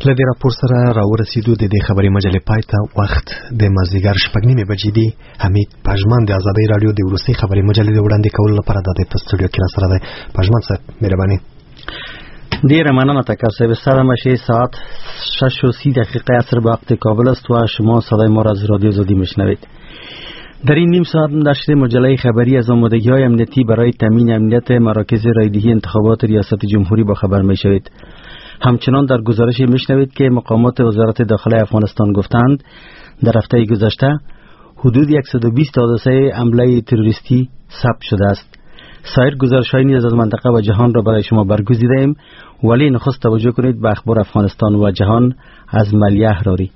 لدې راپور سره راورسېدو د دې خبري مجلې پای ته وخت د مازدیګر 6:30 بجې دی. حمید پژمان د آزادۍ رادیو د وروستۍ خبري مجلې د وړاندې کولو لپاره د استودیو کې را سره دی. پژمان صاحب مهرباني. دیر مننه تکر صاحب. ساعت ساعت 6:30 عصر به وقت کابل است و شما صدای ما را از رادیو آزادی میشنوید. در این نیم ساعت نشر مجله خبری از آمادگی‌های امنیتی برای تامین امنیت مراکز رایدهی انتخابات ریاست جمهوری با خبر میشوید. همچنان در گزارشی میشنوید که مقامات وزارت داخله افغانستان گفتند در هفته گذشته حدود 120 حادثه حمله تروریستی ثبت شده است. سایر گزارش‌های نیز از منطقه و جهان را برای شما برگزیدیم، ولی نخست توجه کنید به اخبار افغانستان و جهان از ملیه احراری.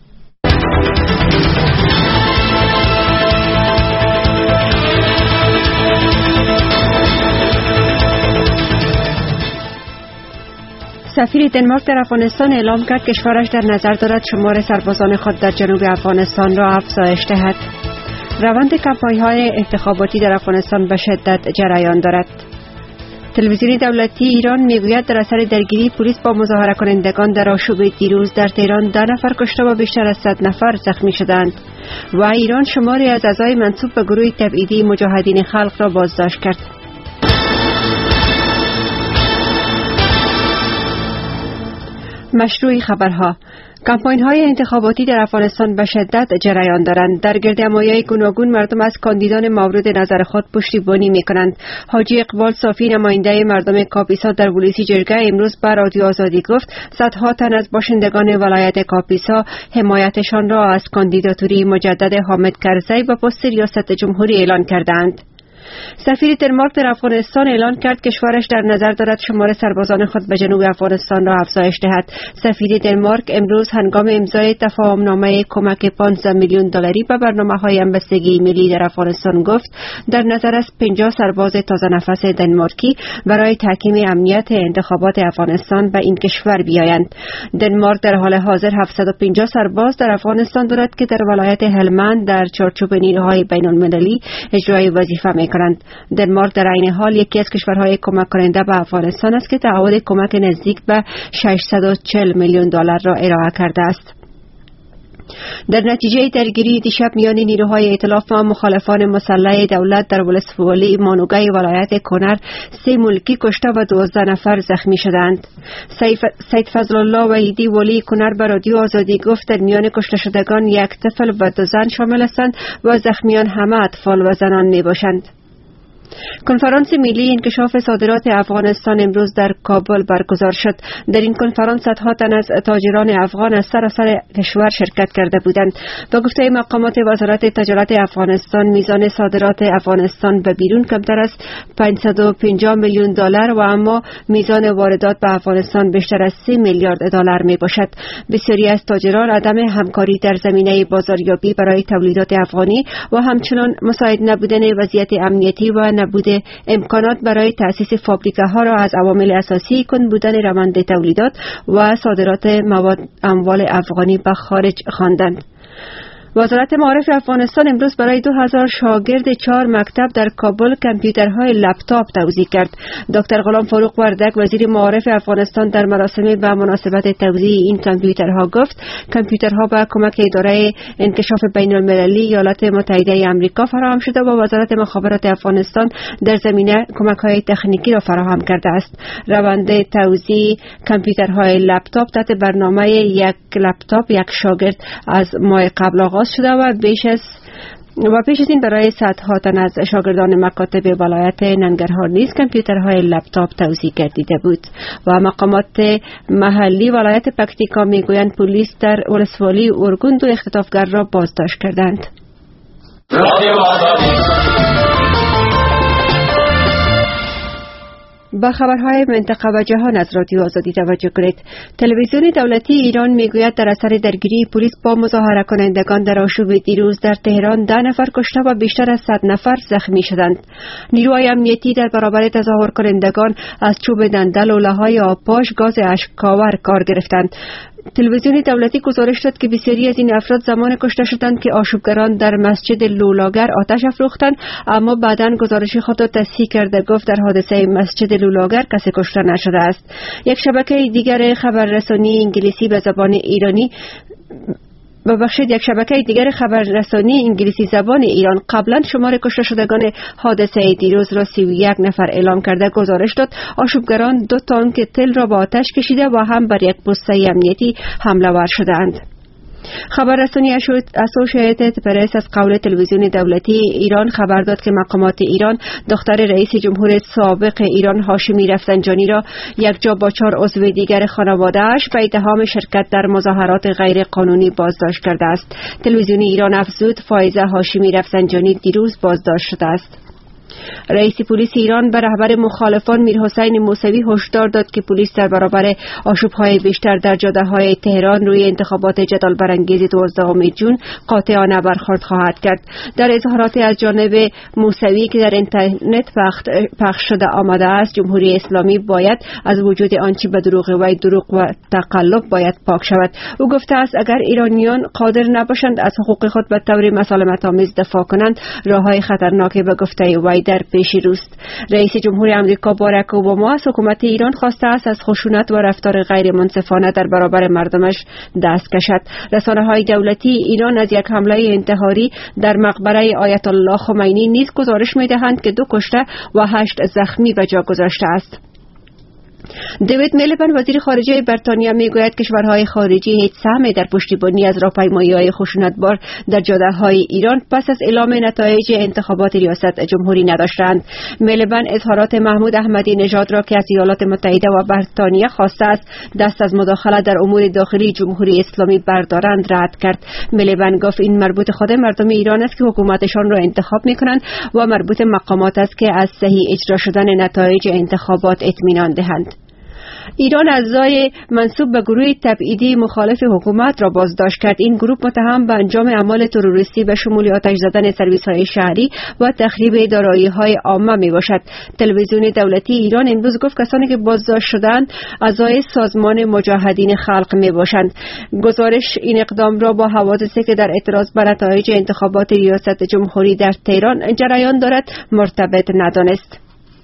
سفیر دنمارک در افغانستان اعلام کرد کشورش در نظر دارد شمار سربازان خود در جنوب افغانستان را افزایش دهد. روند کمپاین‌های انتخاباتی در افغانستان به شدت جریان دارد. تلویزیون دولتی ایران میگوید در اثر درگیری پلیس با مظاهره کنندگان در آشوب دیروز در تهران 10 نفر کشته و بیشتر از 100 نفر زخمی شدند و ایران شماری از اعضای منسوب به گروه تبعیدی مجاهدین خلق را بازداشت کرد. مشروع خبرها. کمپاین‌های انتخاباتی در افغانستان به شدت جریان دارند. در گردهمایی‌های گوناگون مردم از کاندیدان مورد نظر خود پشتیبانی می‌کنند. حاجی اقبال صافی نماینده مردم کاپیسا در پلیسی جرگه امروز بر رادیو آزادی گفت صدها تن از باشندگان ولایت کاپیسا حمایتشان را از کاندیداتوری مجدد حامد کرزی به پست ریاست جمهوری اعلان کردند. سفیر دنمارک در افغانستان اعلان کرد کشورش در نظر دارد شمار سربازان خود به جنوب افغانستان را افزایش دهد. سفیر دنمارک امروز هنگام امضای تفاهمنامه کمک 15 میلیون دلاری به برنامه‌های همبستگی ملی در افغانستان گفت در نظر است 50 سرباز تازه نفس دنمارکی برای تحکیم امنیت انتخابات افغانستان به این کشور بیایند. دنمارک در حال حاضر 750 سرباز در افغانستان دارد که در ولایت هلمند در چارچوب نیروهای بین‌المللی اجرای وظیفه می‌کنند. دنمارک در عین حال یکی از کشورهای کمک کننده به افغانستان است که تعهد کمک نزدیک به 640 میلیون دلار را ارائه کرده است. در نتیجه درگیری دیشب میان نیروهای ائتلاف و مخالفان مسلح دولت در ولسوالی مانوگای ولایت کنر 3 ملکی کشته و 12 نفر زخمی شدند. سید فضل الله وحیدی ولی کنر به رادیو آزادی گفت در میان کشته شدگان 1 طفل و 2 زن شامل هستند و زخمیان همه اطفال و زنان می باشند. کنفرانس ملی انکشاف صادرات افغانستان امروز در کابل برگزار شد. در این کنفرانس صدها تن از تاجران افغان از سراسر کشور شرکت کرده بودند. با گفته مقامات وزارت تجارت افغانستان میزان صادرات افغانستان به بیرون کمتر از 550 میلیون دلار و اما میزان واردات به افغانستان بیشتر از 3 میلیارد دلار می باشد. بسیاری از تاجران عدم همکاری در زمینه بازاریابی برای تولیدات افغانی و همچنان مساعد نبودن وضعیت امنیتی و نبود امکانات برای تأسیس فابریکه‌ها را از عوامل اساسی کند بودن روند تولیدات و صادرات مواد اموال افغانی به خارج خواندند. وزارت معارف افغانستان امروز برای 2000 شاگرد 4 مکتب در کابل کامپیوترهای لپتاپ توزیع کرد. دکتر غلام فاروق وردک وزیر معارف افغانستان در مراسم به مناسبت توزیع این کامپیوترها گفت کامپیوترها با کمک اداره انکشاف بین‌المللی ایالات متحده آمریکا فراهم شده و وزارت مخابرات افغانستان در زمینه کمک‌های تکنیکی را فراهم کرده است. روند توزیع کامپیوترهای لپتاپ تحت برنامه یک لپتاپ یک شاگرد از ماه قبل آغاز شده و پیش از این برای صدها تن از شاگردان مکاتب ولایت ننگرهار نیز کامپیوترهای لپتاپ توزیع گردیده بود و مقامات محلی ولایت پکتیکا میگویند پلیس در ولسوالی اورگون 2 اختطافگر را بازداشت کردند. با خبرهای منطقه و جهان از رادیو آزادی توجه کنید. تلویزیون دولتی ایران میگوید در اثر درگیری پلیس با مظاهره کنندگان در آشوب دیروز در تهران 10 نفر کشته و بیشتر از 100 نفر زخمی شدند. نیروهای امنیتی در برابر تظاهر کنندگان از چوب دنده، لوله‌های آبپاش، گاز اشک‌آور کار گرفتند. تلویزیون دولتی گزارش داد که بسیاری از این افراد زمان کشته شدند که آشوبگران در مسجد لولاگر آتش افروختند، اما بعداً گزارش خود را تصحیح کرده گفت در حادثه مسجد لولاگر کسی کشته نشده است. یک شبکه دیگر خبررسانی انگلیسی به زبان ایرانی یک شبکه دیگر خبررسانی انگلیسی زبان ایران قبلا شمار کشته شدگان حادثه دیروز را 31 نفر اعلام کرده گزارش داد آشوبگران 2 تانک تل را با آتش کشیده و هم بر یک پست امنیتی حمله ور شدند. خبررسانی اسوسییتد پرس از قول تلویزیون دولتی ایران خبر داد که مقامات ایران دختر رئیس جمهور سابق ایران هاشمی رفسنجانی را یکجا با 4 عضو دیگر خانواده‌اش به اتهام شرکت در مظاهرات غیر قانونی بازداشت کرده است. تلویزیون ایران افزود فائزه هاشمی رفسنجانی دیروز بازداشت شده است. رئیس پلیس ایران به رهبر مخالفان میرحسین موسوی هشدار داد که پلیس در برابر آشوب‌های بیشتر در جاده‌های تهران روی انتخابات جدل برانگیز 12 جون قاطعانه برخورد خواهد کرد. در اظهارات از جانب موسوی که در اینترنت پخش شده آمده است، جمهوری اسلامی باید از وجود آنچه به دروغ و تقلب باید پاک شود. او گفته است اگر ایرانیان قادر نباشند از حقوق خود به طور مسالمت‌آمیز دفاع کنند، راه‌های خطرناکی به گفته وی در پیش روست. رئیس جمهور آمریکا باراک اوباما از حکومت ایران خواسته است از خشونت و رفتار غیر منصفانه در برابر مردمش دست کشد. رسانه‌های دولتی ایران از یک حمله انتحاری در مقبره آیت الله خمینی نیز گزارش می‌دهند که 2 کشته و 8 زخمی به جا گذاشته است. دیوید میلیبند وزیر خارجه بریتانیا میگوید کشورهای خارجی هیچ سهمی در پشتیبانی از راهپیمایی‌های خشونتبار در جاده‌های ایران پس از اعلام نتایج انتخابات ریاست جمهوری نداشتند. میلیبند اظهارات محمود احمدی نژاد را که از ایالات متحده و بریتانیا خواسته است دست از مداخله در امور داخلی جمهوری اسلامی بردارند رد کرد. میلیبند گفت این مربوط خود مردم ایران است که حکومتشان را انتخاب می‌کنند و مربوط مقامات است که از صحیح اجرا شدن نتایج انتخابات اطمینان دهند. ایران اعضای منسوب به گروه تبعیدی مخالف حکومت را بازداشت کرد. این گروه متهم به انجام اعمال تروریستی به شمول آتش زدن سرویس‌های شهری و تخریب دارایی‌های عامه میباشد. تلویزیون دولتی ایران امروز گفت کسانی که بازداشت شدند اعضای سازمان مجاهدین خلق میباشند. گزارش این اقدام را با حوادثی که در اعتراض بر نتایج انتخابات ریاست جمهوری در تهران جریان دارد مرتبط ندانست.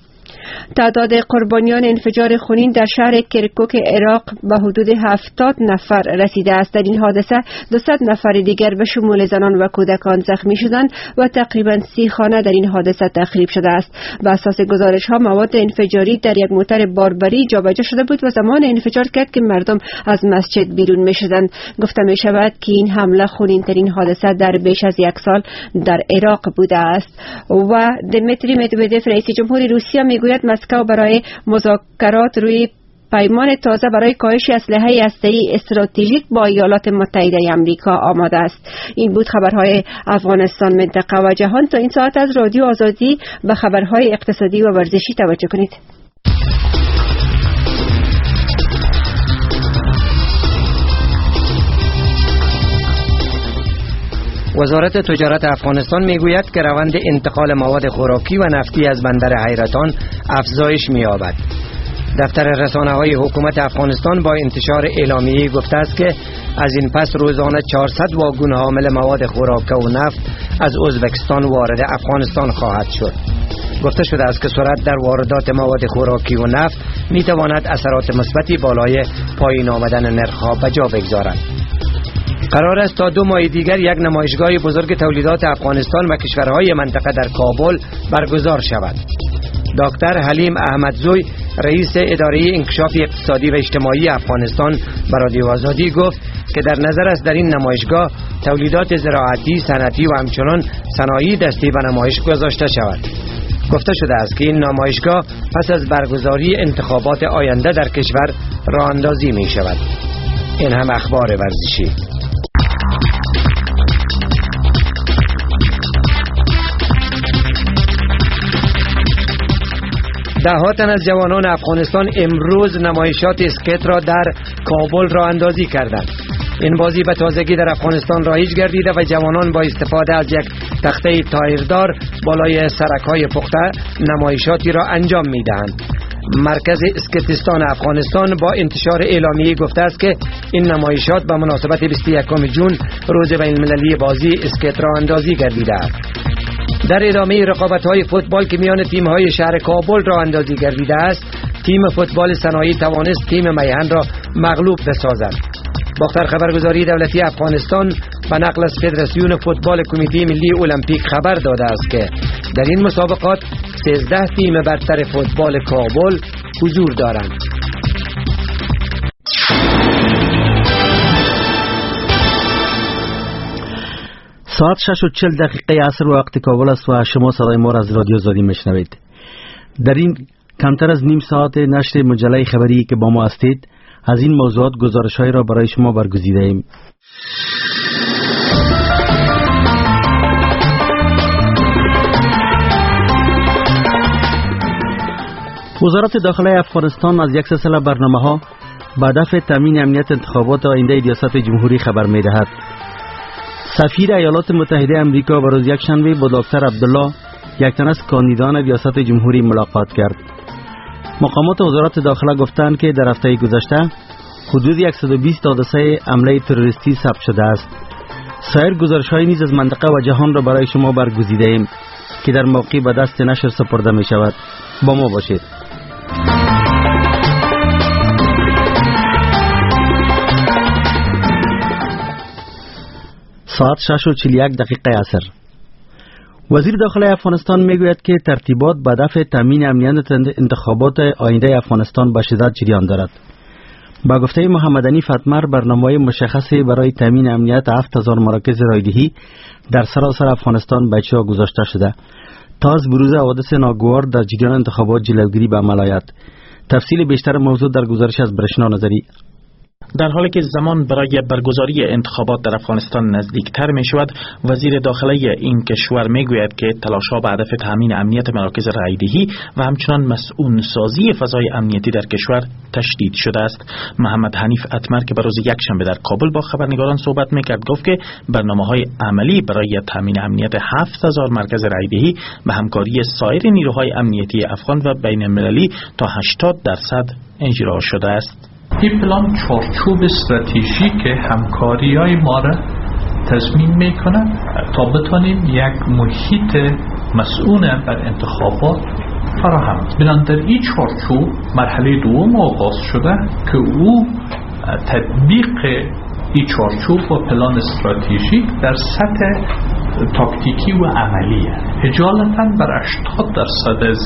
تعداد قربانیان انفجار خونین در شهر کرکوک عراق به حدود 70 نفر رسیده است. در این حادثه 200 نفر دیگر به شمول زنان و کودکان زخمی شدند و تقریباً 30 خانه در این حادثه تخریب شده است. بر اساس گزارش‌ها مواد انفجاری در یک موتر باربری جابجا شده بود و زمان انفجار کرد که مردم از مسجد بیرون می‌شدند. گفته می‌شود که این حمله خونین‌ترین حادثه در بیش از 1 سال در عراق بوده است. و دمیتری مدودوف رئیس جمهوری روسیه میگوید مسکو برای مذاکرات روی پیمان تازه برای کاهش اسلحه هسته‌ای استراتژیک با ایالات متحده آمریکا آماده است. این بود خبرهای افغانستان، منطقه و جهان. تا این ساعت از رادیو آزادی به خبرهای اقتصادی و ورزشی توجه کنید. وزارت تجارت افغانستان میگوید که روند انتقال مواد خوراکی و نفتی از بندر حیرتان افزایش می‌یابد. دفتر رسانه‌های حکومت افغانستان با انتشار اعلامیه‌ای گفته است که از این پس روزانه 400 واگن حامل مواد خوراک و نفت از ازبکستان وارد افغانستان خواهد شد. گفته شده است که سرعت در واردات مواد خوراکی و نفت می‌تواند اثرات مثبتی بالای پایین آمدن نرخ‌ها به جا بگذارد. قرار است تا 2 ماه دیگر یک نمایشگاه بزرگ تولیدات افغانستان و کشورهای منطقه در کابل برگزار شود. دکتر حلیم احمدزوی رئیس اداره انکشاف اقتصادی و اجتماعی افغانستان به رادیو آزادی گفت که در نظر است در این نمایشگاه تولیدات زراعتی، صنعتی و همچنان صنایع دستی به نمایش گذاشته شود. گفته شده است که این نمایشگاه پس از برگزاری انتخابات آینده در کشور راه اندازی می شود. این هم اخبار ورزشی. ده‌ها تن از جوانان افغانستان امروز نمایشات اسکیت را در کابل راه اندازی کردند. این بازی به تازگی در افغانستان رایج گردیده و جوانان با استفاده از یک تخته تایردار بالای سرک‌های پخته نمایشاتی را انجام می‌دهند. مرکز اسکتستان افغانستان با انتشار اعلامیه گفته است که این نمایشات به مناسبت 21 جون روز بین‌المللی بازی اسکت راه اندازی گردیده است. در ادامه رقابت‌های فوتبال که میان تیم‌های شهر کابل راه اندازی گردیده است، تیم فوتبال صنایع توانست تیم میهن را مغلوب بسازد. باختر خبرگزاری دولتی افغانستان به نقل از فدراسیون فوتبال کمیته ملی المپیک خبر داده است که در این مسابقات 13 تیم برتر فوتبال کابل حضور دارند. ساعت 6:40 عصر وقت کابل است و شما صدای ما را از رادیو زادی میشنوید. در این کمتر از نیم ساعت نشر مجله خبری که با ما هستید، از این موضوعات گزارش‌هایی را برای شما برگزیده ایم. وزارت داخله افغانستان از یک سلسله برنامه‌ها به دفع تامین امنیت انتخابات آینده ریاست جمهوری خبر می‌دهد. سفیر ایالات متحده آمریکا به روز یکشنبه با دکتر عبدالله، یک تن از کاندیدان ریاست جمهوری، ملاقات کرد. مقامات وزارت داخله گفتند که در هفته گذشته حدود 120 حادثه حمله تروریستی ثبت شده است. سایر گزارش‌های نیز از منطقه و جهان را برای شما برگزیده ایم که در موقع به دست نشر سپرده می شود. با ما باشید. ساعت 6:41 عصر. وزیر داخله افغانستان میگوید که ترتیبات به دفع تامین امنیت انتخابات آینده افغانستان به شدت جریان دارد. با گفته محمد حنیف اتمر، برنامه‌های مشخصی برای تامین امنیت 7000 مراکز رایدهی در سراسر افغانستان به اجرا گذاشته شده تا از بروز حوادث ناگوار در جریان انتخابات جلوگیری به عمل آید. تفصیل بیشتر موضوع در گزارش از برشنا نظری. در حالی که زمان برای برگزاری انتخابات در افغانستان نزدیکتر می شود، وزیر داخله این کشور می گوید که تلاش‌ها به هدف تامین امنیت مراکز رایدهی و همچنان مسئول سازی فضای امنیتی در کشور تشدید شده است. محمد حنیف اتمر که به روز یکشنبه در کابل با خبرنگاران صحبت می‌کرد گفت که برنامه‌های عملی برای تامین امنیت 7000 مرکز رایدهی به همکاری سایر نیروهای امنیتی افغان و بین‌المللی تا 80% اجرا شده است. این پلان چارچوب استراتژیک همکاری‌های ما را تضمین می‌کند تا بتانیم یک محیط مسئول بر انتخابات فراهم کنیم. در این چارچوب مرحله دوم آغاز شده که او تطبیق این چارچوب و پلان استراتژیک در سطح تاکتیکی و عملیه. اجالتاً بر 80% از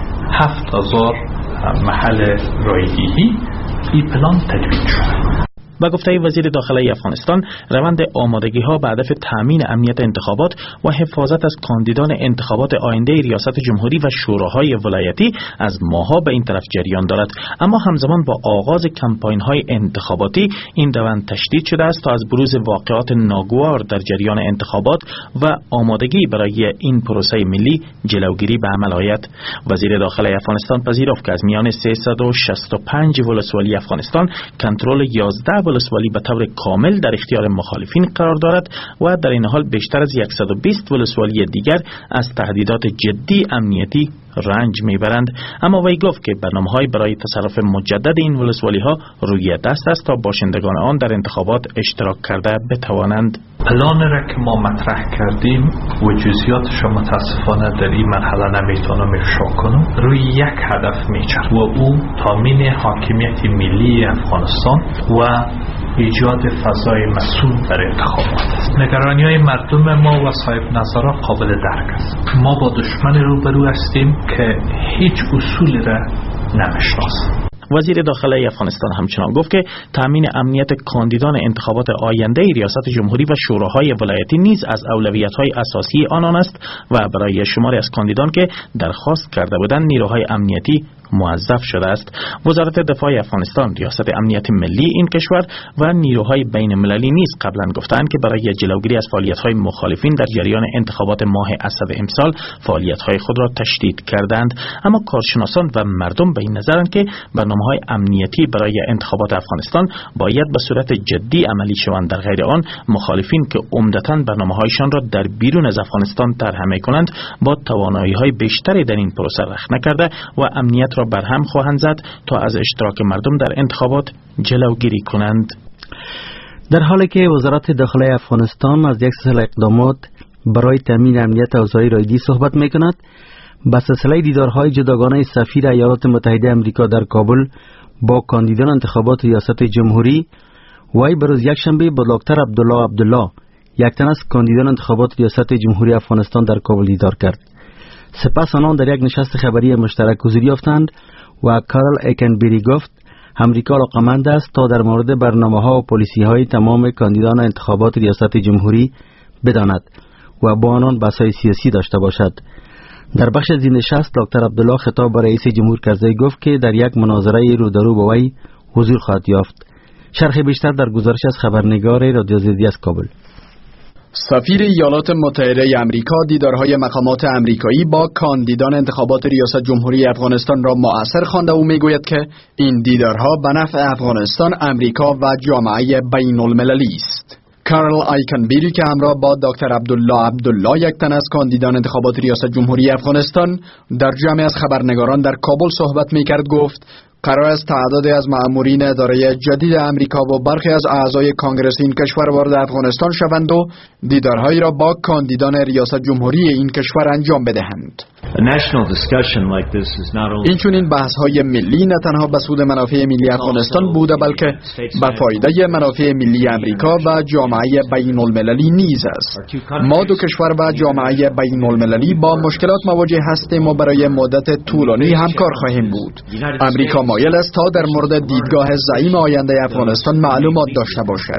7000 محل رایدهی این پلان تطبیق شده. با گفته وزیر داخله افغانستان، روند آمادگی ها به هدف تامین امنیت انتخابات و حفاظت از کاندیدان انتخابات آینده ریاست جمهوری و شوراهای ولایتی از ماه‌ها به این طرف جریان دارد، اما همزمان با آغاز کمپاین های انتخاباتی این روند تشدید شده است تا از بروز واقعات ناگوار در جریان انتخابات و آمادگی برای این پروسه ملی جلوگیری به عمل آید. وزیر داخله افغانستان پذیرفت که از میان 365 ولسوالی افغانستان کنترل 11 ولسوالی به طور کامل در اختیار مخالفین قرار دارد و در این حال بیشتر از 120 ولسوالی دیگر از تهدیدات جدی امنیتی رنج میبرند. اما وی گفت که برنامه‌های برای تصرف مجدد این ولسوالی‌ها روی دست است تا باشندگان آن در انتخابات اشتراک کرده بتوانند. پلان را که ما مطرح کردیم و جزئیاتش متاسفانه در این مرحله نمیتونم افشا کنم، روی یک هدف میچرخد و او تامین حاکمیت ملی افغانستان و ایجاد فضای مسئول در انتخابات است. نگرانی‌های مردم ما و صاحب نظرها قابل درک است. ما با دشمن روبرو هستیم که هیچ اصولی را نمیشناسد. وزیر داخله افغانستان همچنان گفت که تامین امنیت کاندیدان انتخابات آینده ریاست جمهوری و شوراهای ولایتی نیز از اولویت‌های اساسی آنان است و برای شماری از کاندیدان که درخواست کرده بودند نیروهای امنیتی موظف شده است. وزارت دفاع افغانستان، ریاست امنیت ملی این کشور و نیروهای بین المللی نیز قبلا گفتند که برای جلوگیری از فعالیت‌های مخالفین در جریان انتخابات ماه اسد امسال فعالیت‌های خود را تشدید کردند. اما کارشناسان و مردم به این نظرند که برنامه‌های امنیتی برای انتخابات افغانستان باید به صورت جدی عملی شوند، در غیر آن مخالفین که عمدتاً برنامه‌هایشان را در بیرون از افغانستان طرح می‌کنند با توانایی‌های بیشتری در این پروسه رخ نکرده و امنیت را را برهم خواهند زد تا از اشتراک مردم در انتخابات جلوگیری کنند. در حالی که وزارت داخلی افغانستان از یک سلسله اقدامات برای تامین امنیت اوضاع رایگی صحبت می‌کند، با سلسله دیدارهای جداگانه سفیر ایالات متحده آمریکا در کابل با کاندیدان انتخابات ریاست جمهوری، وی بروز یکشنبه با دکتر عبدالله یک تن از کاندیدان انتخابات ریاست جمهوری افغانستان در کابل دیدار کرد. سپس آنان در یک نشست خبری مشترک حضور یافتند و کارل ایکنبری گفت امریکا علاقمند است تا در مورد برنامه‌ها و پالیسی‌های تمام کاندیدان انتخابات ریاست جمهوری بداند و با آنان بحث‌های سیاسی داشته باشد. در بخش از این نشست دکتر عبدالله خطاب به رئیس جمهور کرزی گفت که در یک مناظره رو در رو با وی حضور خواهد یافت. شرح بیشتر در گزارش از خبرنگار رادیو زدی از کابل. سفیر ایالات متحده آمریکا دیدارهای مقامات آمریکایی با کاندیدان انتخابات ریاست جمهوری افغانستان را مؤثر خوانده و میگوید که این دیدارها به نفع افغانستان، آمریکا و جامعه بین المللی است. کارل ایکنبری که همراه با دکتر عبدالله یک تن از کاندیدان انتخابات ریاست جمهوری افغانستان در جمع از خبرنگاران در کابل صحبت میکرد گفت قرار است تعدادی از مأمورین اداره جدید آمریکا و برخی از اعضای کانگرس این کشور وارد افغانستان شوند و دیدارهایی را با کاندیدان ریاست جمهوری این کشور انجام بدهند. این چنین بحث‌های ملی نه تنها به سود منافع ملی افغانستان بوده بلکه به فایده منافع ملی آمریکا و جامعه بین المللی نیز است. ما دو کشور و جامعه بین المللی با مشکلات مواجه هستیم و برای مدت طولانی همکار خواهیم بود. آمریکا مایل است تا در مورد دیدگاه زعیم آینده افغانستان معلومات داشته باشد.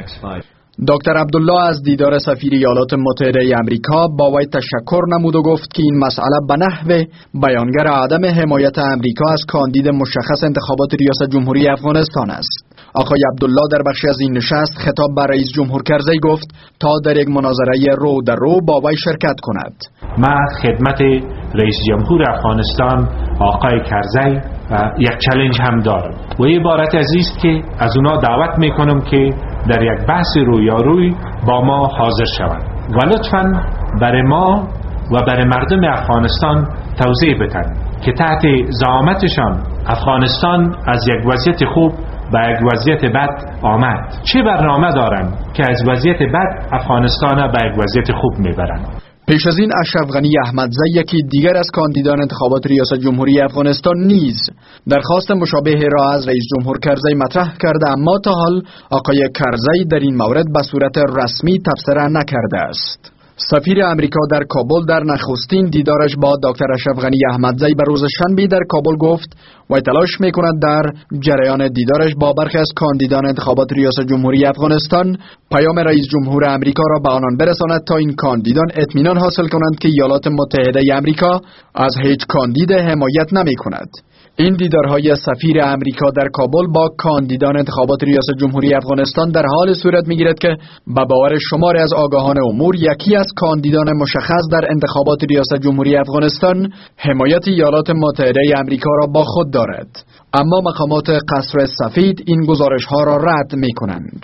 دکتر عبدالله از دیدار سفیر ایالات متحده آمریکا با وی تشکر نمود و گفت که این مسئله به نحو بیانگر عدم حمایت آمریکا از کاندید مشخص انتخابات ریاست جمهوری افغانستان است. آقای عبدالله در بخشی از این نشست خطاب به رئیس جمهور کرزی گفت تا در یک مناظره رو در رو با وی شرکت کند. من خدمت رئیس جمهور افغانستان آقای کرزی یک چالش هم دارم و عبارت از است که از اونا دعوت میکنم که در یک بحث رویاروی با ما حاضر شوند و لطفاً برای ما و برای مردم افغانستان توضیح بدن که تحت زعامتشان افغانستان از یک وضعیت خوب به یک وضعیت بد آمد. چه برنامه دارن که از وضعیت بد افغانستان به یک وضعیت خوب میبرن؟ پیش از این اشرف غنی احمدزی یکی دیگر از کاندیدان انتخابات ریاست جمهوری افغانستان نیز درخواست مشابه را از رئیس جمهور کرزی مطرح کرده، اما تا حال آقای کرزی در این مورد به صورت رسمی تبصره نکرده است. سفیر امریکا در کابل در نخستین دیدارش با دکتر اشرف غنی احمدزی به روز شنبه در کابل گفت و تلاش میکند در جریان دیدارش با برخی از کاندیدان انتخابات ریاست جمهوری افغانستان پیام رئیس جمهور امریکا را به آنان برساند تا این کاندیدان اطمینان حاصل کنند که ایالات متحده امریکا از هیچ کاندید حمایت نمیکند. این دیدارهای سفیر امریکا در کابل با کاندیدان انتخابات ریاست جمهوری افغانستان در حال صورت میگیرد که به باور شماری از آگاهان امور یکی از کاندیدان مشخص در انتخابات ریاست جمهوری افغانستان حمایت ایالات متحده امریکا را با خود دارد، اما مقامات قصر سفید این گزارش‌ها را رد می‌کنند.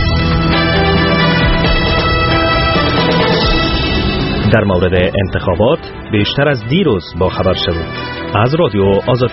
در مورد انتخابات بیشتر از دیروز با خبر شوید از رادیو آزادی.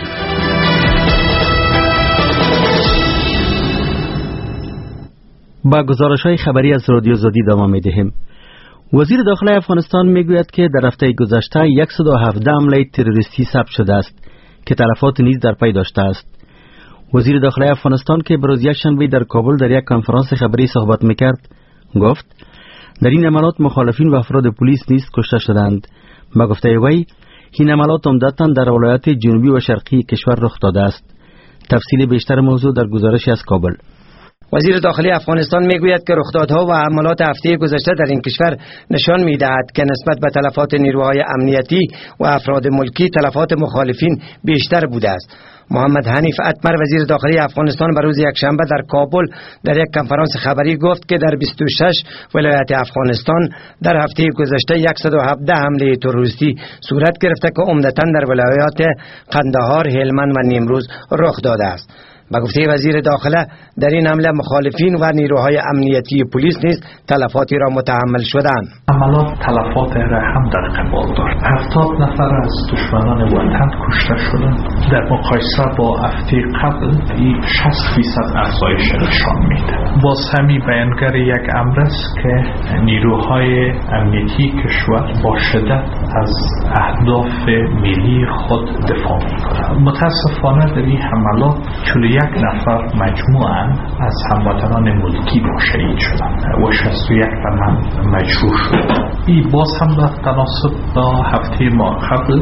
با گزارش‌های خبری از رادیو آزادی ادامه می‌دهیم. وزیر داخلی افغانستان میگوید که در هفته گذشته 117 حمله تروریستی ثبت شده است که تلفات نیز در پی داشته است. وزیر داخلی افغانستان که بروز یکشنبه در کابل در یک کنفرانس خبری صحبت می‌کرد گفت در این عملات مخالفین و افراد پلیس نیز کشته شدند. با گفته وی این عملات عمدتاً در ولایات جنوبی و شرقی کشور رخ داده است. تفصیل بیشتر موضوع در گزارشی از کابل. وزیر داخلی افغانستان میگوید که رخدادها و حملات هفته گذشته در این کشور نشان میدهد که نسبت به تلفات نیروهای امنیتی و افراد ملکی تلفات مخالفین بیشتر بوده است. محمد حنیف اتمر وزیر داخلی افغانستان بر روز یکشنبه در کابل در یک کنفرانس خبری گفت که در 26 ولایت افغانستان در هفته گذشته 117 حمله تروریستی صورت گرفته که عمدتاً در ولایات قندهار، هلمند و نیمروز رخ داده است. به گفته وزیر داخله در این حمله مخالفین و نیروهای امنیتی پلیس نیز تلفاتی را متحمل شدند. حملات تلفات رحم در قبال دارد. 70 نفر از دشمنان وطن کشته شدند. در مقایسه با هفته قبل این 60% افزایش نشان میده. باز همی بیانگر یک امر است که نیروهای امنیتی کشور با شدت از اهداف ملی خود دفاع میکنند. متاسفانه در این حملات 41 نفر مجموعاً از هموطنان ملکی شهید شدند و 61 تن مجروح شدند. این باز هم در تناسب با هفته ما قبل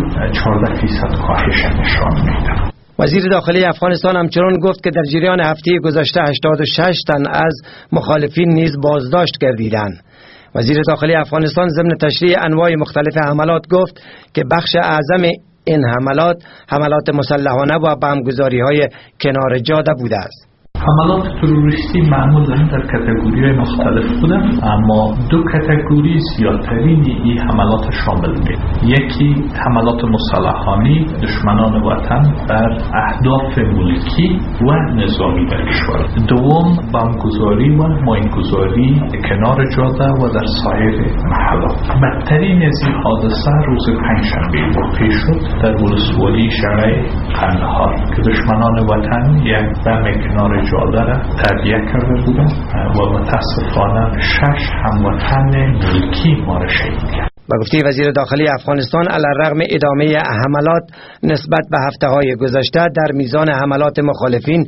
14% کاهش نشان میده. وزیر داخلی افغانستان همچنان گفت که در جریان هفته گذشته 86 تن از مخالفین نیز بازداشت گردیدند. وزیر داخلی افغانستان ضمن تشریح انواع مختلف حملات گفت که بخش اعظم این حملات مسلحانه و بمبگذاری‌های کنار جاده بوده است. حملات تروریستی معمولا در کاتگوری‌های مختلف بودند، اما دو کاتگوری زیادترین این حملات شامل می‌شوند. یکی حملات مسلحانه دشمنان وطن بر اهداف ملکی و نظامی در کشور. دوم بمبگذاری و ماینگذاری کنار جاده و در سایر محلات. بدترین از این حادثه روز پنجشنبه واقع شد در ولسوالی شرع قندهار که دشمنان وطن یک بم کنار جاده را تهیه کرده بودند و متاسفانه 6 هموطن ملکی ما را شهید کرد. به گفته وزیر داخلی افغانستان علیرغم ادامه حملات نسبت به هفته‌های گذشته در میزان حملات مخالفین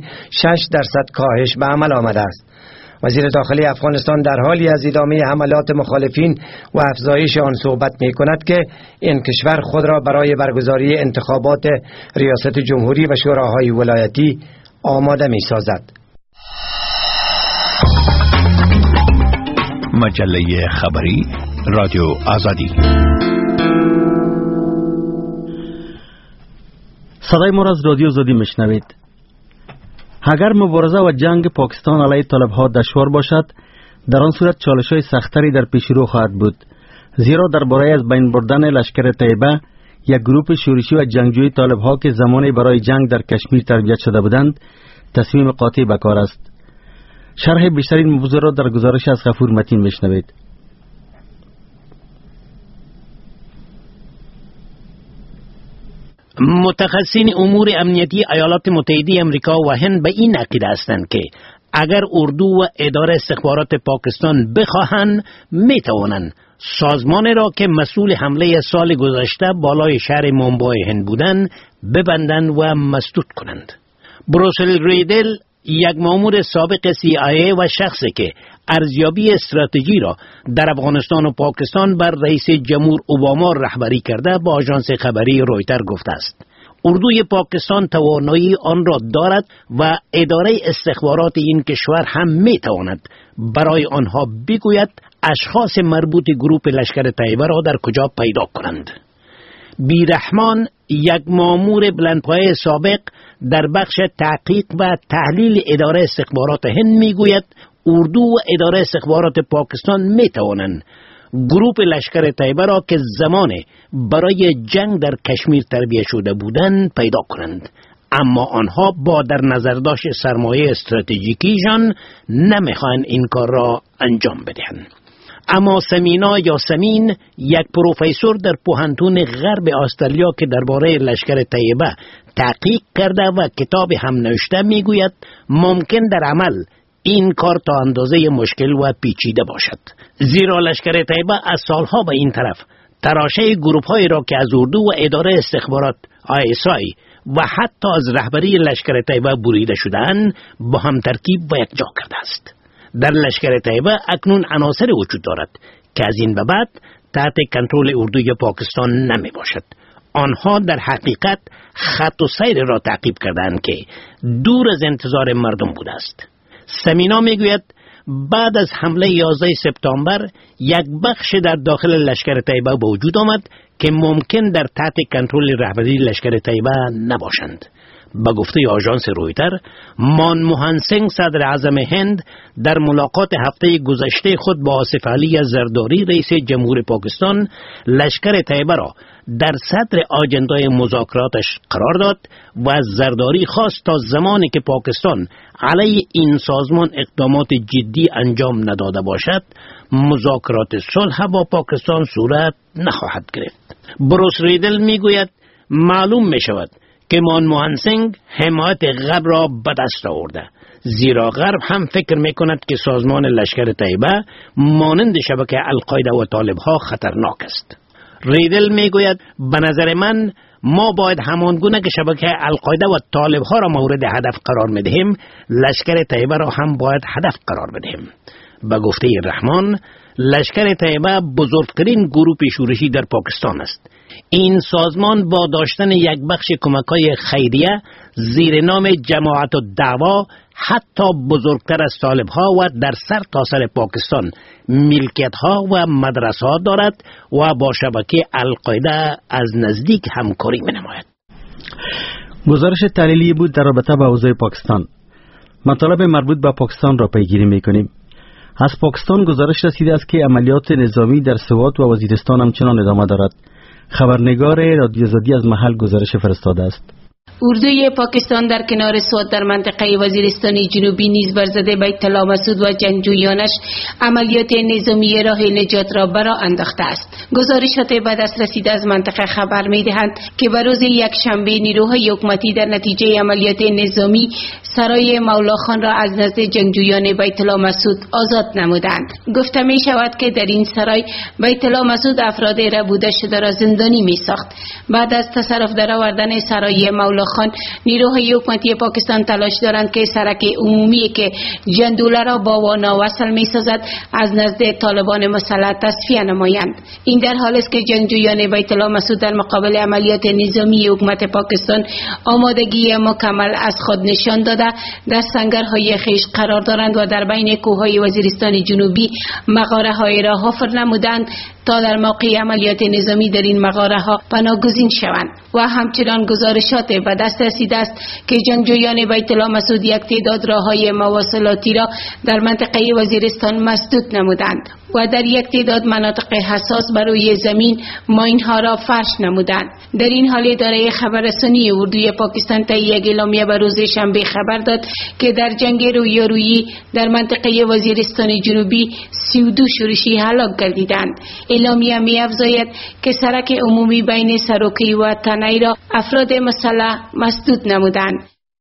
6% کاهش به عمل آمده است. وزیر داخلی افغانستان در حالی از ادامه حملات مخالفین و افزایش آن صحبت می کند که این کشور خود را برای برگزاری انتخابات ریاست جمهوری و شوراهای ولایتی آماده می سازد. مجله خبری رادیو آزادی. صدای ما را از رادیو آزادی میشنوید. اگر مبارزه و جنگ پاکستان علیه طالب‌ها دشوار باشد، در آن صورت چالش‌های سختری در پیش رو خواهد بود، زیرا درباره از بین بردن لشکر طیبه، یک گروه شورشی و جنگجوی طالب‌ها که زمانی برای جنگ در کشمیر تربیت شده بودند، تصمیم قاطع به کار است. شرح بیشتر این موضوع را در گزارش از غفور متین میشنوید. متخصصین امور امنیتی ایالات متحده امریکا و هند به این عقیده هستند که اگر اردو و اداره استخبارات پاکستان بخواهند میتوانند سازمان را که مسئول حمله سال گذشته بالای شهر مومبای هند بودند ببندند و مسدود کنند. بروسل ریدل، یک مأمور سابق CIA و شخصی که ارزیابی استراتژی را در افغانستان و پاکستان بر رئیس جمهور اوباما رهبری کرده با آژانس خبری رویتر گفته است اردوی پاکستان توانایی آن را دارد و اداره استخبارات این کشور هم میتواند برای آنها بگوید اشخاص مربوط گروه لشکر طیبه را در کجا پیدا کنند. بیرحمان، یک مأمور بلندپایه سابق در بخش تحقیق و تحلیل اداره استخبارات هند میگوید اردو و اداره استخبارات پاکستان میتوانند گروه لشکر طیبه را که زمان برای جنگ در کشمیر تربیت شده بودند پیدا کنند، اما آنها با در نظر داشت سرمایه استراتژیکیشان نمیخواهند این کار را انجام بدهند. اما سمینا یاسمین، یک پروفسور در پوهنتون غرب استرالیا که درباره لشکر طیبه تحقیق کرده و کتاب هم نوشته میگوید ممکن در عمل این کار تا اندازه مشکل و پیچیده باشد، زیرا لشکر طیبه از سالها به این طرف تراشه گروه‌هایی را که از اردو و اداره استخبارات ISI و حتی از رهبری لشکر طیبه بریده شده‌اند با هم ترکیب و یکجا کرده است. در لشکر طیبه اکنون عناصر وجود دارد که از این به بعد تحت کنترل اردوی پاکستان نمی باشد. آنها در حقیقت خط و سیر را تعقیب کردند که دور از انتظار مردم بوده است. سمینا میگوید بعد از حمله 11 سپتامبر یک بخش در داخل لشکر طیبه به وجود آمد که ممکن در تحت کنترل رهبری لشکر طیبه نباشند به گفته آژانس رویتر، منموهن سینگ صدر اعظم هند در ملاقات هفته گذشته خود با آصف علی زرداری رئیس جمهور پاکستان لشکر طیبه را در صدر آجندای مذاکراتش قرار داد و از زرداری خواست تا زمانی که پاکستان علیه این سازمان اقدامات جدی انجام نداده باشد مذاکرات صلح با پاکستان صورت نخواهد گرفت. بروس ریدل میگوید معلوم می شود که منموهن سینگ حمایت غرب را به دست آورده، زیرا غرب هم فکر می کند که سازمان لشکر طیبه مانند شبکه القاعده و طالب ها خطرناک است. ریدل می گوید به نظر من ما باید همانگونه که شبکه القاعده و طالب ها را مورد هدف قرار می دهیم لشکر طیبه را هم باید هدف قرار بدهیم. به گفته رحمان لشکر طیبه بزرگترین گروه شورشی در پاکستان است. این سازمان با داشتن یک بخش کمک‌های خیریه زیر نام جماعت الدعوا حتی بزرگتر از طالب‌ها و در سر تا سر پاکستان ملکیت‌ها و مدرسه‌ها دارد و با شبکه القاعده از نزدیک همکاری می‌نماید. گزارش تحلیلی بود در رابطه با اوضاع پاکستان. مطالب مربوط به پاکستان را پیگیری می‌کنیم. از پاکستان گزارش رسیده است که عملیات نظامی در سوات و وزیرستان همچنان ادامه دارد. خبرنگار رادیو آزادی از محل گزارش فرستاده است. اردوی پاکستان در کنار سوات در منطقه وزیرستان جنوبی نیز بر ضد بیت الله مسعود و جنگجویانش عملیات نظامی راه نجات را برا انداخته است. گزارشات به دست رسیده از منطقه خبر می‌دهند که به روز یکشنبه نیروهای حکومتی در نتیجه عملیات نظامی سرای مولا خان را از نزد جنگجویان بیت الله مسعود آزاد نمودند. گفته می شود که در این سرای بیت الله مسعود افراد ربوده شده را زندانی می‌ساخت. بعد از تصرف درآوردن سرای مولا خان نیروهای حکومتی پاکستان تلاش دارند که سرک عمومی که جندوله را با وانا وصل می سازد از نزد طالبان مسلح تصفیه نمایند. این در حال است که جنگجویان بیت الله مسعود در مقابل عملیات نظامی حکومت پاکستان آمادگی مکمل از خود نشان داده در سنگرهای خیش قرار دارند و در بین کوههای وزیرستان جنوبی مغاره های را حفر نمودند تا در موقع عملیات نظامی در این مغاره ها پناهگزین شوند. و همچنان گزارشات به دست رسیده است که جنگجویان بیت الله مسعود یک تعداد راههای مواصلاتی را در منطقه وزیرستان مسدود نمودند و در یک تعداد مناطق حساس بر روی زمین ماین‌ها را فرش نمودند. در این حال اداره خبررسانی اردوی پاکستان طی یک اعلامیه به روز شنبه خبر داد که در جنگ رویارویی در منطقه وزیرستان جنوبی 32 شورشی هلاک گردیدند. اعلامیه می‌افزاید که سرک عمومی بین سروکی و تنعی را افراد مسلح مسدود نمودند.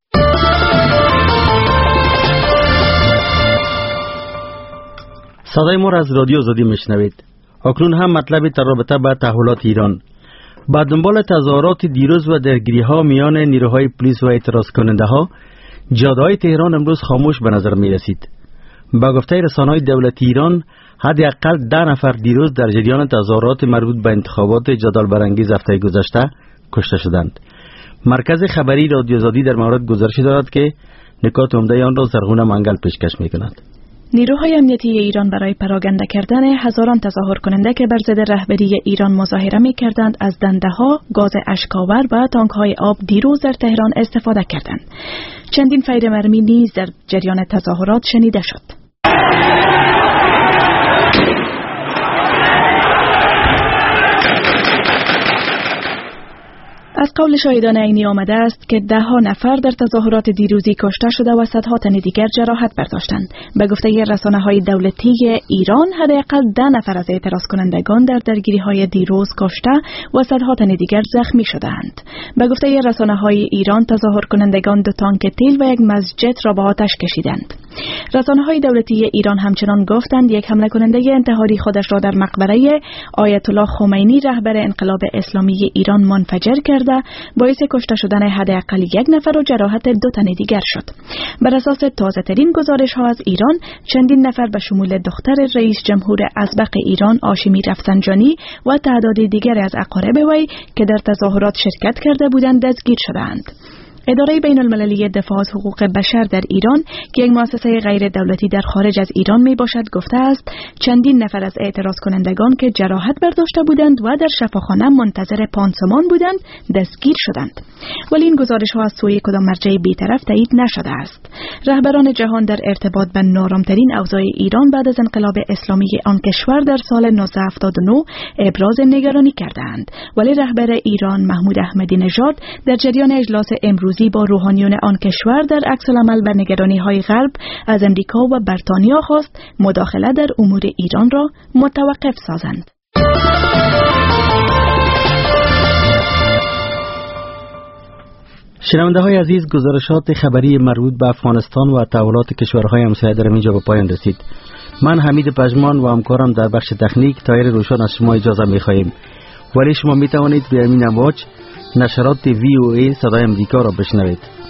صدای ما را از رادیو آزادی میشنوید. اکنون هم مطلبی در رابطه با تحولات ایران. با دنبال تظاهرات دیروز و درگیری‌ها میان نیروهای پلیس و اعتراض کننده‌ها، جاده‌های تهران امروز خاموش به نظر می‌رسید. با گفته رسانه‌های دولتی ایران، حداقل 10 نفر دیروز در جریان تظاهرات مربوط به انتخابات جدال برانگیز هفته گذشته کشته شدند. مرکز خبری رادیو آزادی در مورد گزارشی دارد که نکات عمده آن را زرغونه منگل پیشکش می‌کند. نیروهای امنیتی ایران برای پراگنده کردن هزاران تظاهر کننده که بر ضد رهبری ایران مظاهره می‌کردند از دنده‌ها، گاز اشک‌آور و تانک‌های آب دیروز در تهران استفاده کردند. چندین فیر مرمی نیز در جریان تظاهرات شنیده شد. از قول شاهدان عینی آمده است که 10 نفر در تظاهرات دیروزی کشته شده و صدها تن دیگر جراحت برداشتند. به گفته رسانه‌های دولتی ایران، حداقل 10 نفر از اعتراض کنندگان در درگیری‌های دیروز کشته و صدها تن دیگر زخمی شدند. به گفته رسانه‌های ایران، تظاهر کنندگان 2 تانک تیل و یک مسجد را به آتش کشیدند. رسانه‌های دولتی ایران همچنان گفتند یک حمله کننده انتحاری خودش را در مقبره آیت الله خمینی رهبر انقلاب اسلامی ایران منفجر کرده باعث کشته شدن حداقل 1 نفر و جراحت 2 تن دیگر شد. بر اساس تازه ترین گزارش ها از ایران، چندین نفر به شمول دختر رئیس جمهور ازبق ایران هاشمی رفسنجانی و تعداد دیگر از اقارب وی که در تظاهرات شرکت کرده بودند دستگیر شدند. اداره بین المللی دفاع از حقوق بشر در ایران که یک مؤسسه غیر دولتی در خارج از ایران می باشد گفته است چندین نفر از اعتراض کنندگان که جراحت برداشته بودند و در شفاخانه منتظر پانسمان بودند دستگیر شدند، ولی این گزارش ها از سوی کدام مرجع بی‌طرف تایید نشده است. رهبران جهان در ارتباط به نارامترین اوضاع ایران بعد از انقلاب اسلامی آن کشور در سال 1979 ابراز نگرانی کردند، ولی رهبر ایران محمود احمدی نژاد در جریان اجلاس امروزی با روحانیون آن کشور در عکس العمل به نگرانی‌های غرب از امریکا و بریتانیا خواست مداخله در امور ایران را متوقف سازند. شنونده های عزیز، گزارشات خبری مربوط به افغانستان و تحولات کشورهای همسایه در اینجا به پایان رسید. من حمید پژمان و همکارم در بخش تکنیک طاهر روشن از شما اجازه می‌خواهیم، ولی شما می‌توانید به همین امواج نشرات VOA صدای امریکا را بشنوید.